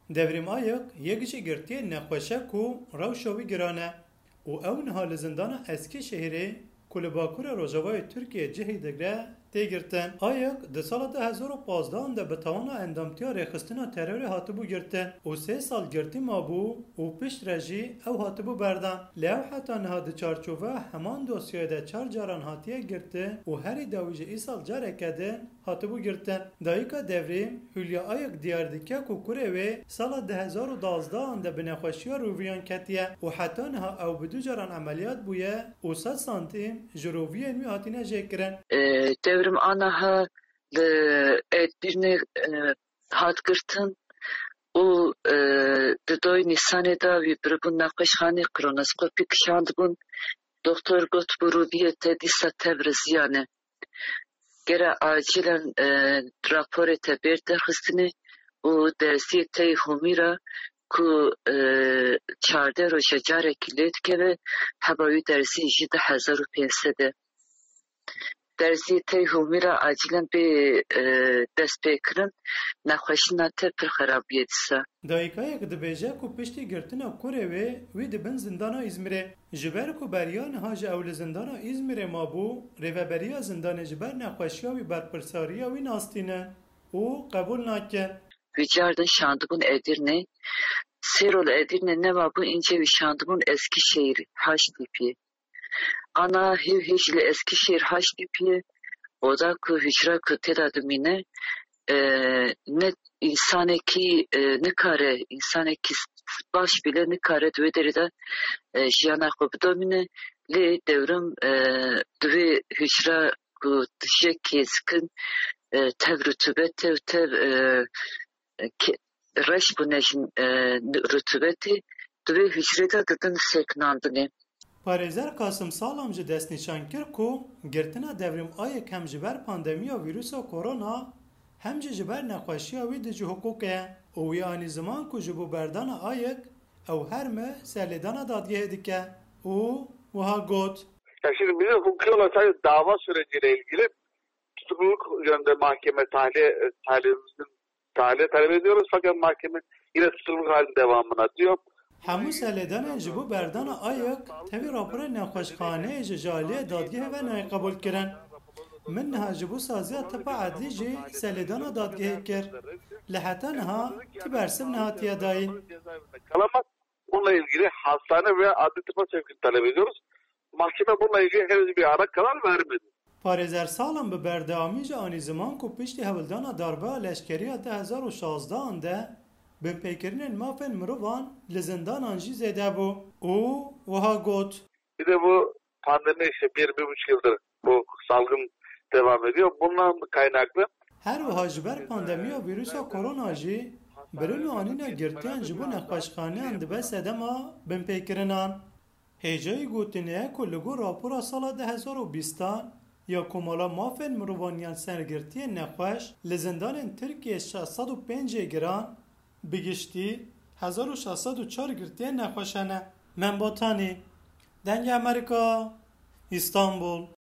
Devrim ayık yekî girtiye nexweşe ku rewşa wî giran e û ew niha li zindana Eskişehirê ku li Bakurê Rojavayê Tirkiye cihê digre tê girtin. Ayık di sala 2015 de bi tawana endamtiya rêxistina terorê hatibû girtin û 3 sal girtî mabû û pişt re jî ew hatibû berdan. Li ew heta niha di çarçova heman dosyayê de 4 caran hatiye girtin û herî dawî ji îsal careke din hatibû girtin. Dayîka Devrim Hülya Ayık diyar dike ku kurê wê sala 2012 de bi nexweşiya roviyan ketiye û heta niha ew bi 2 caran emeliyat bûye û 100 santîm ji roviyên wî hatine jêkirin. Devrim anaha birine hatgirtin û di doy Nîsanê da wî biribûn nexweşxanê kronoskopîk şandibûn. Doktor got bu roviyê te dîsa tev riziyan e. Gere acilen raporê te bêr derxistinê û dersiyê te homîra ku 14 roja carekî lê dikeve heba wî dersiyê jî 10,500 e. Dersiyê te homîra acilen bê dest pê kirin nexweşîna te pir xerabî ye dîsa. Dayîkayek dibêje ku piştî girtina kurê wê wî dibin zindana İzmirê. Ji ber ku beriya niha ji ew li zindana İzmirê mabû, rêveberiya zindanê ji ber nexweşiya wî berpirsariya wî nastîne û qebûl nake. Wî car din şandibûn Edirne. Sêrol Edirne nemabû înce wî şandibûn Eskişehir HDP'ye. Ana hiv hiç li Eskişehir HDP'ye oda ku hicra ku teda dimîne ne insanekî nikare insanekî baş bile nikare divê derê de jiyana xwe bidomîne lê devrim divê hicra ku tişek kêzkin tev rutubet û tev reş bûne jin rutubetê divê hicrê de didin sekinandinê. Parêzer Kasım Salam ji destnîşan kir ku girtina Devrim Ayık hem ji ber pandemiya vîrusa korona hem jî ji ber nexweşiya wî di ji hukukê ye û wî anî ziman ku ji bo berdana Ayık ew her me serlêdana dadgehê dike û wiha got. Yani şimdi bizim hukuki olarak sadece dava süreciyle ilgili tutukluluk yönünde mahkeme tahliye talep ediyoruz fakat mahkeme yine tutukluluk halinin devamına diyor. Hemû serlêdanên ji bo berdana Ayık tevî raporê nexweşxaneyê ji jaliyê dadgehê ve nayê qebûl kirin. Min niha ji bo saziya tipa edlî jî serlêdana dadgehê kir. Li heta niha ti bersiv nehatiye dayîn. Kalamaz. Bununla ilgili hastane veya adli tıpa sevkini talep ediyoruz. Mahkeme bununla ilgili henüz bir ara karar vermedi. Parêzer Salam bi berdewamî ji anî ziman ku piştî hewildana darbeya leşkeriya 2016 de binpêkirinên mafên mirovan li zindanan jî zêde bû û wiha got. Bir de bu pandemi işte 1,5 yıldır bu salgın devam ediyor. Bundan kaynaklı Her wiha ji ber pandemiya vîrusa korona jî birîn û anîna girtiyan ji bo nexweşxaneyan dibe sedema binpêkirinan. Hêjayî gotinê ku li gor rapora sala 2020 ya komala mafên mirovaniyan sergirtiyên nexweş li zindanên Tirkiye 605 giran bi giştî 1604 girtiyên nexweş hene. Menbatanî Dengê Amerîka, İstanbul.